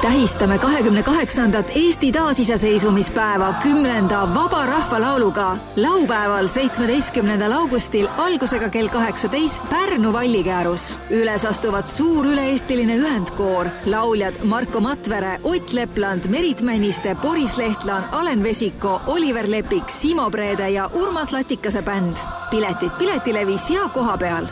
Tähistame kahekümne kaheksandat Eesti taasiseseisvumispäeva kümnenda Vaba Rahvalauluga. Laupäeval seitsmeteistkümnendal augustil algusega kell kaheksateist Pärnu Vallikäärus. Üles astuvad suur üle-eestiline ühendkoor. Lauljad Marko Matvere, Ott Lepland, Merit Männiste, Boris Lehtlan, Alen Vesiko, Oliver Lepik, Simo Preede ja Urmas Latikase bänd. Piletid Piletilevis ja koha peal.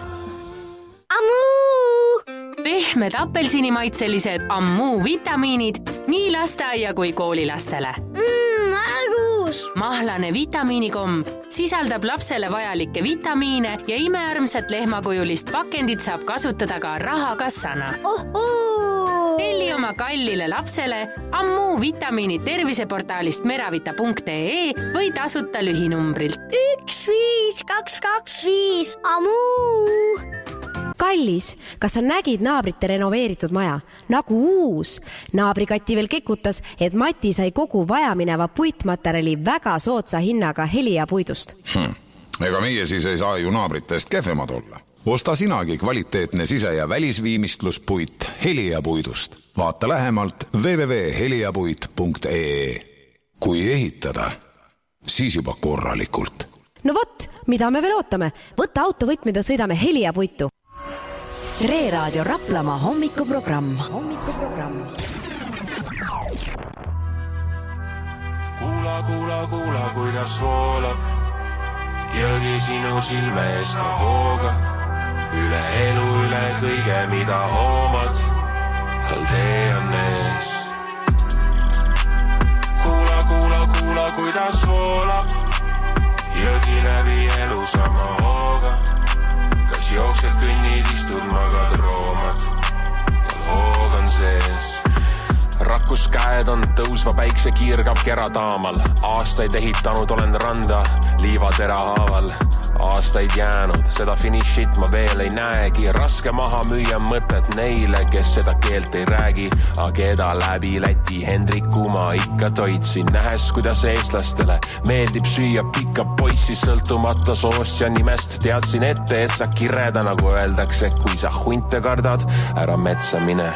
Pehmed apelsinimaitselised Ammu vitamiinid nii lasteaia kui koolilastele. Mm, argus! Mahlane vitamiinikomb sisaldab lapsele vajalikke vitamiine ja imearmsat lehmakujulist pakendit saab kasutada ka rahakassana. Oh, oh. Telli oma kallile lapsele Ammu vitamiinid terviseportaalist meravita punkt ee või tasuta lühinumbrilt. üks viis kaks kaks viis Ammu! Kallis, kas sa nägid naabrite renoveeritud maja? Nagu uus. Naabrikati veel kekutas, et Mati sai kogu vajamineva puitmaterjali väga sootsa hinnaga Helia puidust. Hmm. Ega meie siis ei saa ju naabritest kehvemad olla. Osta sinagi kvaliteetne sise- ja välisviimistluspuit Helia puidust. Vaata lähemalt w w w punkt heliapuit punkt ee. Kui ehitada, siis juba korralikult. No vot, mida me veel ootame? Võtta autovõtmid ja sõidame Helia puitu. Tre Raadio Raplamaa hommikuprogramm. Hommikuprogramm. Kuula, kuula, kuula, kuidas voolab jõgi sinu silme eest hooga. Üle elu, üle kõige, mida hoomad, tal tee on ees. Kuula, kuula, kuula, kuidas voolab jõgi läbi elu sama hooga. Kas jooksed, kõnnid, istud, magad, roomad, tal hoog on sees. Rakkus käed on tõusva päikse kiirgab kera taamal. Aastaid ehitanud olen randa liivatera haaval. Aastaid jäänud, seda finishit ma veel ei näegi. Raske maha müüa mõtet neile, kes seda keelt ei räägi. Aga keda läbi Läti Hendriku ma ikka toitsin. Nähes, kuidas eestlastele meeldib süüa pikka poissi sõltumata soost ja nimest. Teadsin ette, et sa kireda nagu öeldakse. Kui sa hunte kardad, ära metsa mine.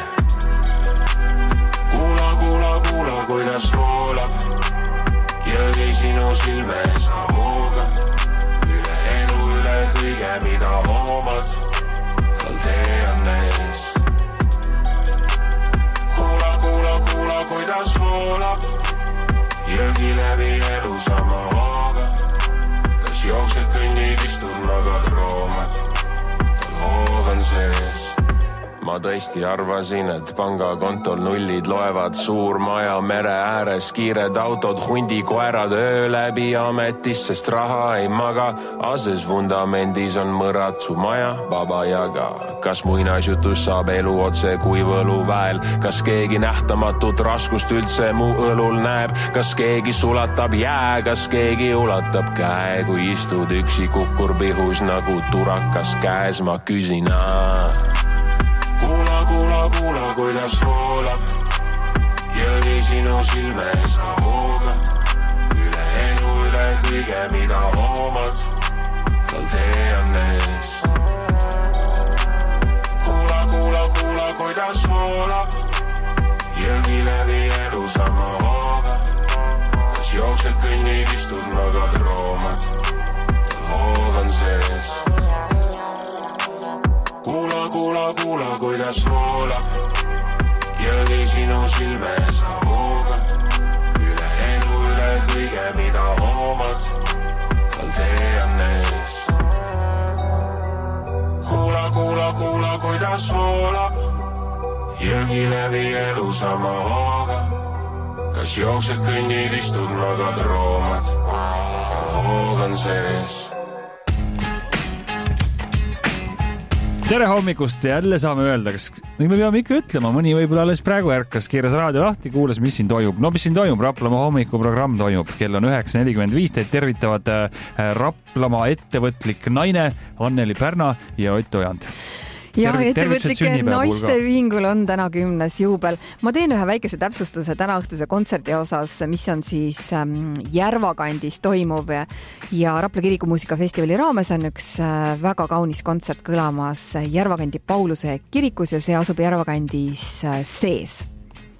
Kuula, kuula, kuula, kuidas voolab jõgi sinu silme eest hooga. Kõige, mida hoomad, tal tee on ees. Kuula, kuula, kuula, kuidas voolab jõgi läbi elu sama hooga. Kas jooksed, kõnnid, istud, magad, roomad, tal hoog on sees. Ma tõesti arvasin, et pangakontol nullid loevad. Suur maja mere ääres, kiired autod, hundi koerad öö läbi ametis, sest raha ei maga. Ases vundamendis on mõrad su maja, vaba jaga. Kas muinasjutus saab elu otse kui võlu väel? Kas keegi nähtamatut raskust üldse mu õlul näeb? Kas keegi sulatab jää? Kas keegi ulatab käe? Kui istud üksi kukkur pihus nagu turakas käes, ma küsin aa. Kuula, kuula, kuula, kuidas voolab jõgi sinu silme eest hooga. Üle elu, üle kõige, mida hoomad, tal tee on ees. Kuula, kuula, kuula, kuidas voolab jõgi läbi elu sama hooga. Kas jooksed, kõnnid, istud, magad, roomad, tal hoog on sees. Kuula, kuula, kuula, kuidas voolab jõgi sinu silme eest hooga. Üle elu, üle kõige, mida hoomad, tal tee on ees. Kuula, kuula, kuula, kuidas voolab jõgi läbi elu sama hooga. Kas jooksed, kõnnid, istud, magad, roomad, tal hoog on sees. Tere hommikust, jälle saame öelda, kas me peame ikka ütlema, mõni võib-olla alles praegu ärkas, keeras raadio lahti, kuulas, mis siin toimub. No mis siin toimub, Raplamaa hommikuprogramm toimub, kell on üheksa nelikümmend viis, teid tervitavad Raplamaa ettevõtlik naine Anneli Pärna ja Ott Ojand. Ja ettevõtlike naiste ühingul on täna kümnes juubel. Ma teen ühe väikese täpsustuse täna õhtuse kontserti osas, mis on siis Järvakandis toimub ja Rapla Kiriku muusikafestivali raames on üks väga kaunis kontsert kõlamas Järvakandi Pauluse kirikus ja see asub Järvakandis sees.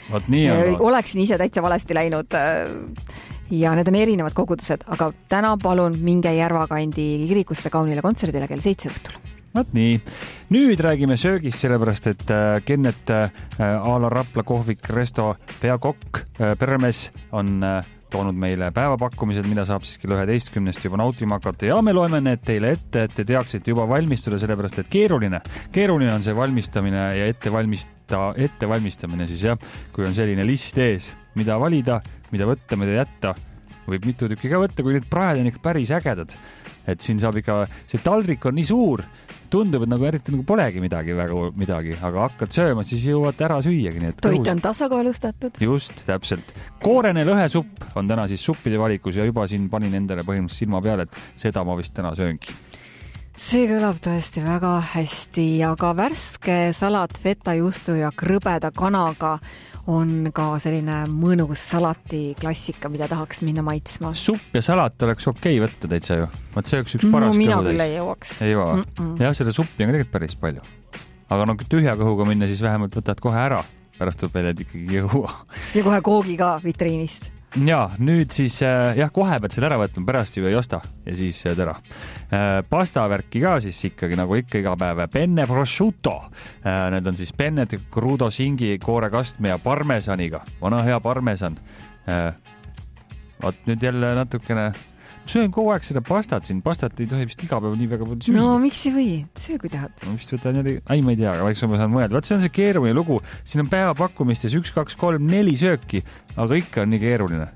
Vaat nii on. Oleksin ise täitsa valesti läinud ja need on erinevad kogudused, aga täna palun minge Järvakandi kirikusse kaunile kontserdile kell seitse õhtul. Vaat nii. Nüüd räägime söögist, sellepärast, et Kennet a la Rapla kohvik resto peakokk Peremees on toonud meile päevapakkumised, mida saab siis kell üheteistkümnest juba nautima hakata ja me loeme need teile ette, et te teaksite juba valmistuda, sellepärast, et keeruline. Keeruline on see valmistamine ja ettevalmista, ettevalmistamine siis jah, kui on selline list ees, mida valida, mida võtta, mida jätta. Võib mitu tükki ka võtta, kui need praed on ikka päris ägedad. Et siin saab ikka, see taldrik on nii suur, tundub, et nagu eriti nagu polegi midagi, väga midagi, aga hakkad sööma, siis jõuad ära süüagi. Nii et toit on tasakaalustatud. Just, täpselt. Koorene lõhesupp on täna siis suppide valikus ja juba siin panin endale põhimõtteliselt silma peale, et seda ma vist täna sööngi. See kõlab tõesti väga hästi, aga värske salat feta juustu ja krõbeda kanaga on ka selline mõnus salati klassika, mida tahaks minna maitsma. Supp ja salat oleks okei võtta täitsa ju. Vaat see üks üks paras no, mina kõhu küll täis. Ei jõuaks. Ei jõua. Mm -mm. Jah, seda suppi on tegelikult päris palju. Aga no tühja kõhuga minna, siis vähemalt võtad kohe ära. Pärast tuleb välja, et ikkagi jõua. Ja kohe koogi ka vitriinist. Ja, nüüd siis jah, kohe pead selle ära võtma, pärast ju ei osta ja siis ära. Pastavärki ka siis ikkagi nagu ikka iga päev. Penne prosciutto. Need on siis penned, crudo singi, koorekastme ja parmesaniga. Vana hea parmesan. Vaat nüüd jälle natukene söön kogu aeg seda pastat siin. Pastat ei tohi vist iga päev nii väga süüa. No miks ei või? Söö kui tahad. No vist võtan jälle, ei ma ei tea, aga vaiks ma saan mõelda. Vaat see on see keeruline lugu. Siin on päevapakkumistes üks, kaks, kolm, neli sööki, aga ikka on nii keeruline.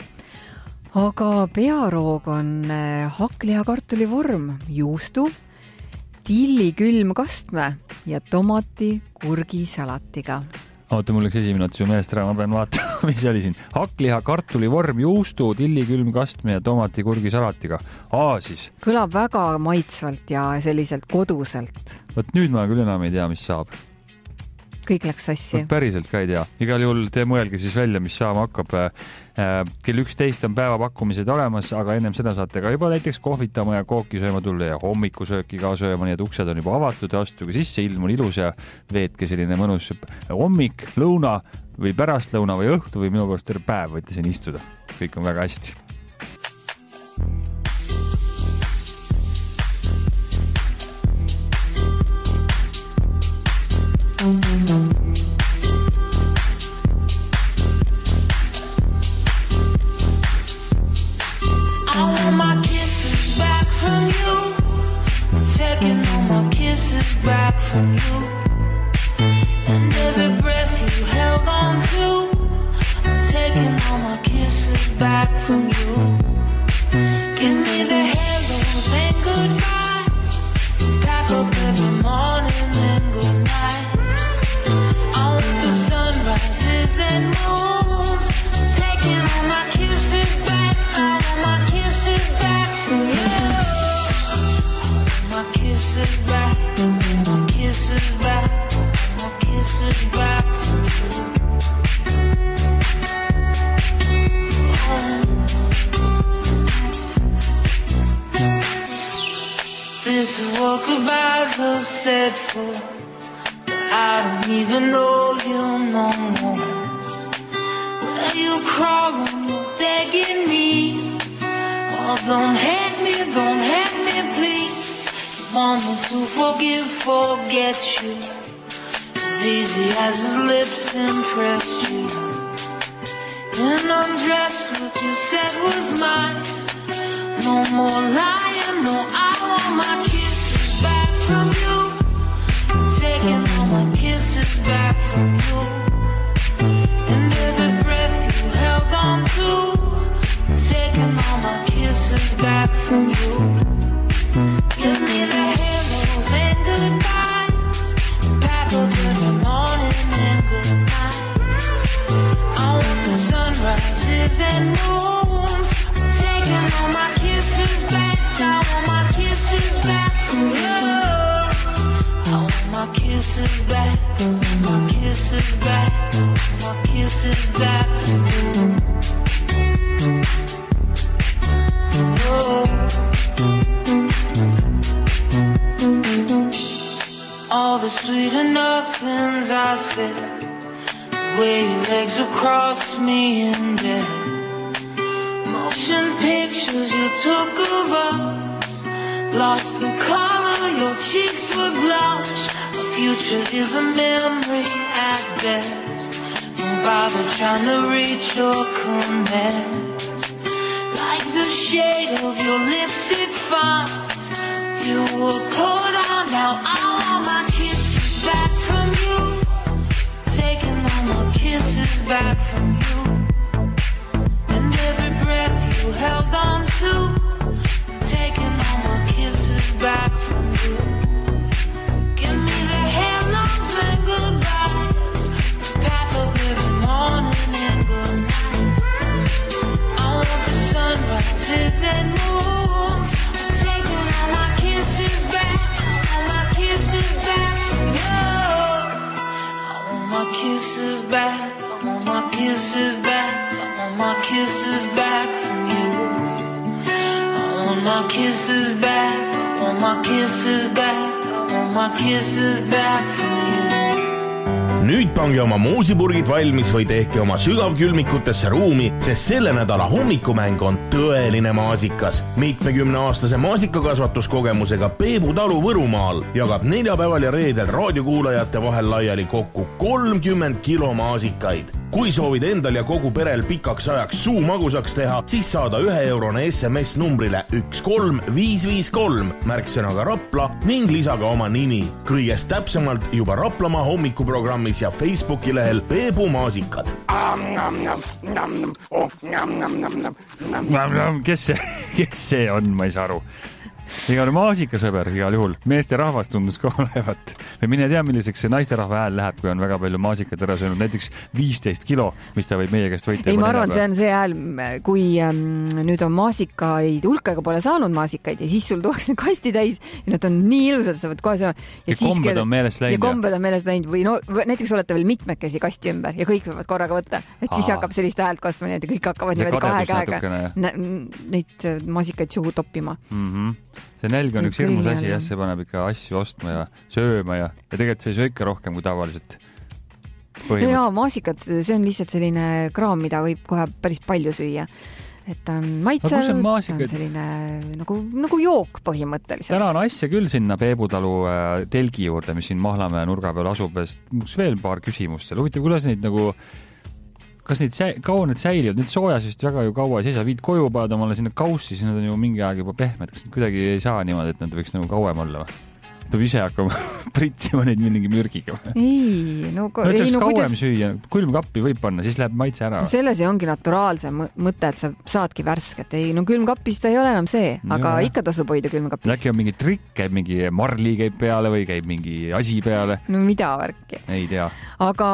Aga pearoog on hakkliha kartuli vorm, juustu, tilli külm kastme ja tomati kurgi salatiga. Oota, mul läks esimene otsu meelest ära, ma pean vaatama, mis see oli siin. Hakkliha kartuli vorm, juustu, tilli külm kastme ja tomati kurgi salatiga. Aa, siis. Kõlab väga maitsvalt ja selliselt koduselt. Võt nüüd ma küll enam ei tea, mis saab. Kõik läks sassi. Võt päriselt ka ei tea. Igal juhul te mõelge siis välja, mis saama hakkab. Kell üksteist on päevapakkumised olemas, aga ennem seda saate ka juba näiteks kohvitama ja kooki sööma tulla ja hommikusööki ka sööma, nii et uksed on juba avatud ja astuge sisse, ilm on ilus ja veetke selline mõnus hommik, lõuna või pärastlõuna või õhtu või minu poolest terve päev võite siin istuda. Kõik on väga hästi. I want my kisses back from you. I'm taking all my kisses back from you. And every breath you held on to, I'm taking all my kisses back from you. Give me the hellos and goodbyes. Pack up every morning and good night. I want the sunrises and moons. I'm taking all my kisses back. I want my kisses back from you. My kisses back, my kisses back, my kisses back from you. Oh. This is what goodbyes are said for. I don't even know you no more. Where you crawl on your begging knees. Oh, don't hate me, don't hate me, please. You want me to forgive, forget you. As easy as his lips impressed you. And undressed what you said was mine. No more lying, no, I want my kisses back from you. Taking all my kisses back from you. And every breath you held on to, taking all my kisses back from you. Give me the hellos and goodbyes. Pack up every morning and good night. I want the sunrises and moons. Taking all my kisses back. I want my kisses back from you. I want my kisses back. My kisses back. My kisses back from you. Oh. All the sweet enough things I said, way your legs across me in bed. Motion pictures you took of us, lost the color, your cheeks were blush. A future is a memory at best. Don't bother trying to reach your command. Like the shade of your lipstick finds, you were put on. Now I want my kisses back from you, taking all my kisses back from you, and every breath you held on to, taking all my kisses back from you. Give me the hellos and goodbyes, pack up every morning and good night. I want the sunrises and moons, taking all my kisses back, all my kisses back from you. I want my kisses back, I want my kisses back, I want my kisses back from you. I want my kisses back, I want my kisses back, I want my kisses back from you. Nüüd pange oma muusipurgid valmis või tehke oma sügavkülmikutesse ruumi, sest selle nädala hommikumäng on tõeline maasikas. Mitmekümneaastase maasikakasvatuskogemusega Peebu talu Võrumaal jagab neljapäeval ja reedel raadiokuulajate vahel laiali kokku kolmkümmend kilo maasikaid. Kui soovid endal ja kogu perel pikaks ajaks suu magusaks teha, siis saada ühe eurone S M S numbrile üks kolm viis viis kolm märksõnaga Rapla ning lisaga oma nimi. Kõigest täpsemalt juba Raplamaa hommikuprogrammis ja Facebooki lehel Peebu maasikad. Kes see, kes see on, ma ei saa aru. Igal maasikasõber, igal juhul. Meeste rahvas tundus ka olevat. Või mine tea, milliseks see naisterahva hääl läheb, kui on väga palju maasikat ära söönud. Näiteks viisteist kilo, mis ta võib meie käest võita. Ei, ma arvan, see on see hääl, kui ähm, nüüd on maasikaid, hulkaga pole saanud maasikaid ja siis sul tuuakse kasti täis ja nad on nii ilusad, sa võid kohe sööma. Ja, ja kombed on meelest läinud. Ja kombed on meelest läinud. Või no, näiteks olete veel mitmekesi kasti ümber ja kõik võivad korraga võtta. Et siis Aa. hakkab sellist häält kostma, nii et kõik hakkavad niimoodi kahe käega neid maasikaid suhu toppima. Mhm. See nälg on üks hirmus asi, jah, see paneb ikka asju ostma ja sööma ja, ja tegelikult see ei söö ikka rohkem kui tavaliselt. Jaa, maasikad, see on lihtsalt selline kraam, mida võib kohe päris palju süüa. Et ta on maitsev, ta on selline nagu, nagu jook põhimõtteliselt. Täna on asja küll sinna Peebu talu telgi juurde, mis siin Mahlamäe nurga peal asub. Mux veel paar küsimust seal. Huvitav, kuidas neid nagu kas neid sä- kaua need säilivad, need soojas vist väga ju kaua ei seisa, viid koju paned omale sinna kaussi, siis nad on ju mingi aeg juba pehmed, kas need kuidagi ei saa niimoodi, et nad võiks nagu kauem olla või? Peab ise hakkama pritsima neid mingi mürgiga või? Ei, no, no ei, no kauem kuidas... süüa, külmkappi võib panna, siis läheb maitse ära. No selles ei ongi naturaalse mõte, et sa saadki värsket, ei, no külmkapis ta ei ole enam see, aga no, ikka tasub hoida külmkapis. Äkki on mingi trikk, käib mingi marli käib peale või käib mingi asi peale? No mida värki? Ei tea. Aga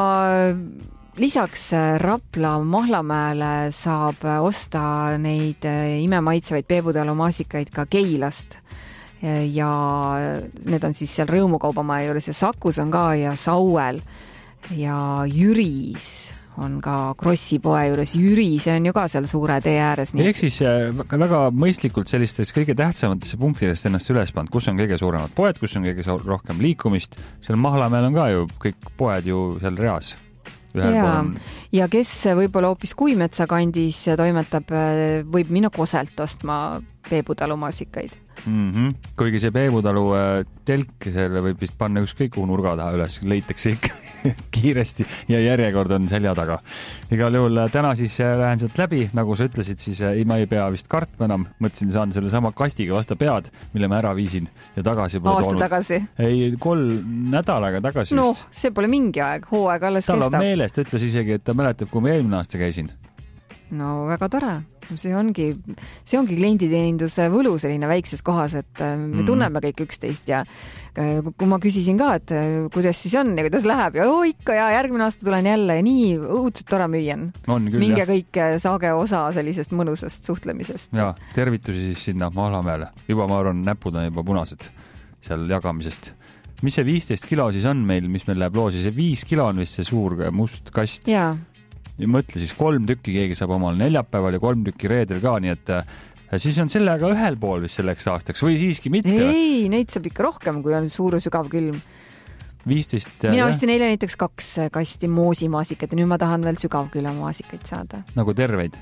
lisaks Rapla Mahlamäele saab osta neid imemaitsevaid Peebutalu maasikaid ka Keilast ja need on siis seal Rõõmukaubamaja juures ja Sakus on ka ja Sauel ja Jüris on ka Krossi poe juures. Jüri, see on ju ka seal suure tee ääres. Ehk siis väga mõistlikult sellistes kõige tähtsamatesse punktidest ennast üles pannud, kus on kõige suuremad poed, kus on kõige rohkem liikumist. Seal Mahlamäel on ka ju kõik poed ju seal reas. Ja, ja kes võib-olla hoopis Kuimetsa kandis toimetab, võib minna Koselt ostma Peebutalu maasikaid. Mm-hmm. Kuigi see Peebutalu telk, selle võib vist panna ükskõik kuhu nurga taha üles, leitakse ikka kiiresti ja järjekord on selja taga. Igal juhul täna siis lähen sealt läbi, nagu sa ütlesid, siis ma ei pea vist kartma enam. Mõtlesin, saan selle sama kastiga vasta pead, mille ma ära viisin ja tagasi pole Aasta toonud. tagasi? Ei, kolm nädalaga tagasi no, vist. See pole mingi aeg, hooaeg alles Tal kestab. Tal on meelest, ütles isegi, et ta mäletab, kui ma eelmine aasta käisin. No väga tore. See ongi, see ongi klienditeeninduse võlu selline väikses kohas, et me tunneme kõik üksteist ja kui ma küsisin ka, et kuidas siis on ja kuidas läheb ja oo ikka ja järgmine aasta tulen jälle ja nii õudselt tore müüen. Minge kõik saage osa sellisest mõnusast suhtlemisest. Ja, tervitusi siis sinna Mahlamäele. Juba ma arvan, näpud on juba punased seal jagamisest. Mis see viisteist kilo siis on meil, mis meil läheb loosi? See viis kilo on vist see suur must kast. Jaa. Ja mõtle siis kolm tükki keegi saab omal neljapäeval ja kolm tükki reedel ka, nii et siis on sellega ühel pool vist selleks aastaks või siiski mitte? Ei, neid saab ikka rohkem, kui on suur sügav külm. viisteist mina ostsin eile näiteks kaks kasti moosimaasikat ja nüüd ma tahan veel sügavküla maasikaid saada. Nagu terveid?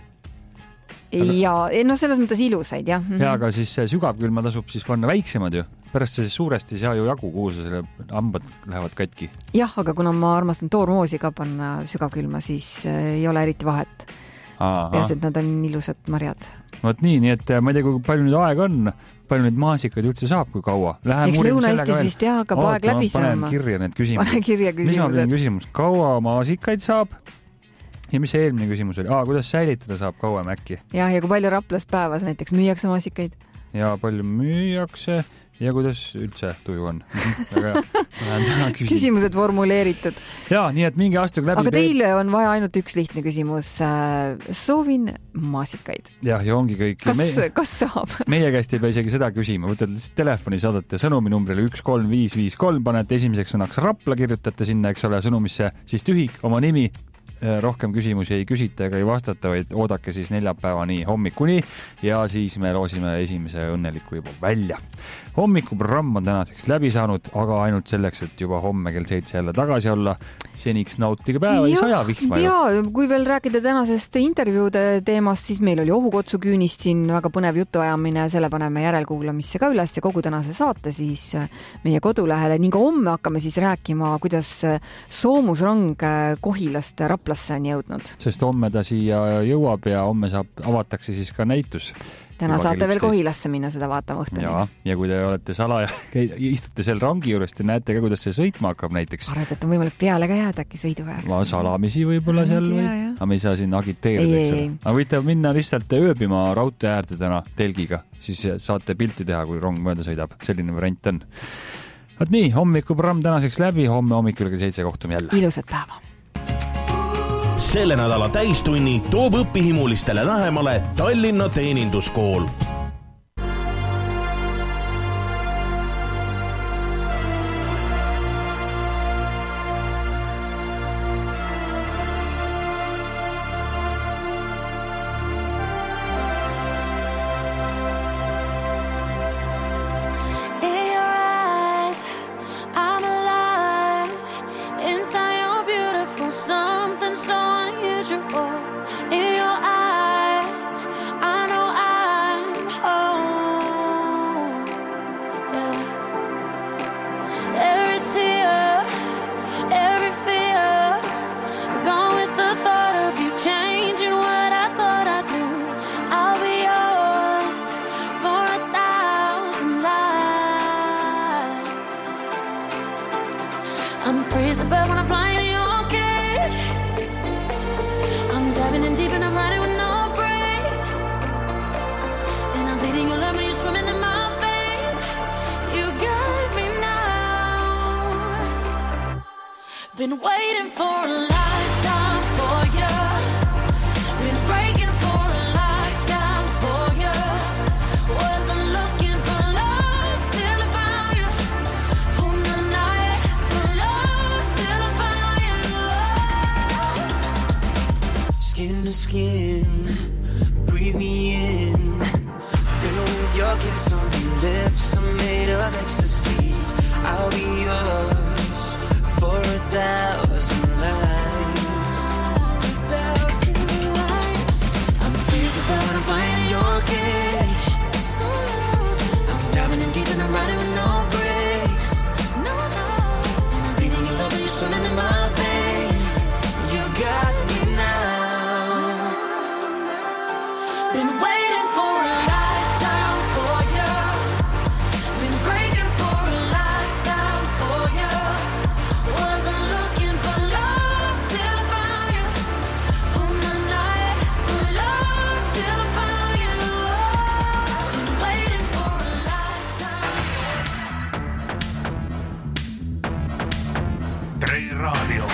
Ja no selles mõttes ilusaid, jah. Ja, aga siis sügavkülma tasub siis panna väiksemad ju. Pärast see suuresti ei saa ju jagu, kuhu selle hambad lähevad katki. Jah, aga kuna ma armastan toormoosi ka panna sügavkülma, siis ei ole eriti vahet. Peas, et nad on ilusad marjad. Vot nii, nii et ma ei tea, kui palju nüüd aeg on, palju neid maasikaid üldse saab, kui kaua. Eks Lõuna-Eestis vist jah, aga paeg läbi saama. Panen kirja need küsimused. Pane kirja küsimused. Mis ma panen küsimus? Kaua maasikaid saab? Ja mis see eelmine küsimus oli? Aa, kuidas säilitada saab kauem äkki? Ja, ja kui palju Raplast päevas näiteks müüakse maasikaid? Ja palju müüakse ja kuidas üldse tuju on? Küsimused formuleeritud. Ja, nii et mingi astuge läbi. Aga teile on vaja ainult üks lihtne küsimus. Soovin maasikaid. Jah, ja ongi kõik. Kas, me... kas saab? Meie käest ei pea isegi seda küsima. Võtad telefoni, saadate sõnumi numbrile üks kolm viis viis kolm, panete esimeseks sõnaks Rapla, kirjutate sinna, eks ole, sõnumisse siis tühik, oma nimi. Rohkem küsimusi ei küsita ega ei vastata, vaid oodake siis neljapäevani hommikuni ja siis me loosime esimese õnneliku juba välja. Hommikuprogramm on tänaseks läbi saanud, aga ainult selleks, et juba homme kell seitse jälle tagasi olla. Seniks nautige päeva, ei saja vihma. Ja, kui veel rääkida tänasest intervjuude teemast, siis meil oli ohukotsu küünist siin väga põnev jutuajamine, selle paneme järelkuulamisse ka üles ja kogu tänase saate siis meie kodulehele ning homme hakkame siis rääkima, kuidas soomusrong Kohilast Raplasse on jõudnud. Sest homme ta siia jõuab ja homme saab, avatakse siis ka näitus. Täna saate veel Kohilasse minna seda vaatama õhtuni. Ja, ja kui te olete salaja, istute seal rangi juurest ja näete ka, kuidas see sõitma hakkab näiteks. Arvad, et on võimalik peale ka jääda äkki sõiduajaks. Ma salamisi võib-olla seal või, aga me ei saa siin agiteerida. Aga võite minna lihtsalt ööbima raudtee äärde täna telgiga, siis saate pilti teha, kui rong mööda sõidab. Selline variant on. Vaat nii, hommikuprogramm tänaseks läbi, homme hommikul kell seitse kohtume jälle. Ilusat päeva! Selle nädala täistunni toob õppihimulistele lähemale Tallinna teeninduskool. Been waiting for a lifetime for you. Been breaking for a lifetime for you. Wasn't looking for love till I found you. On the night for love till I found you. Skin to skin,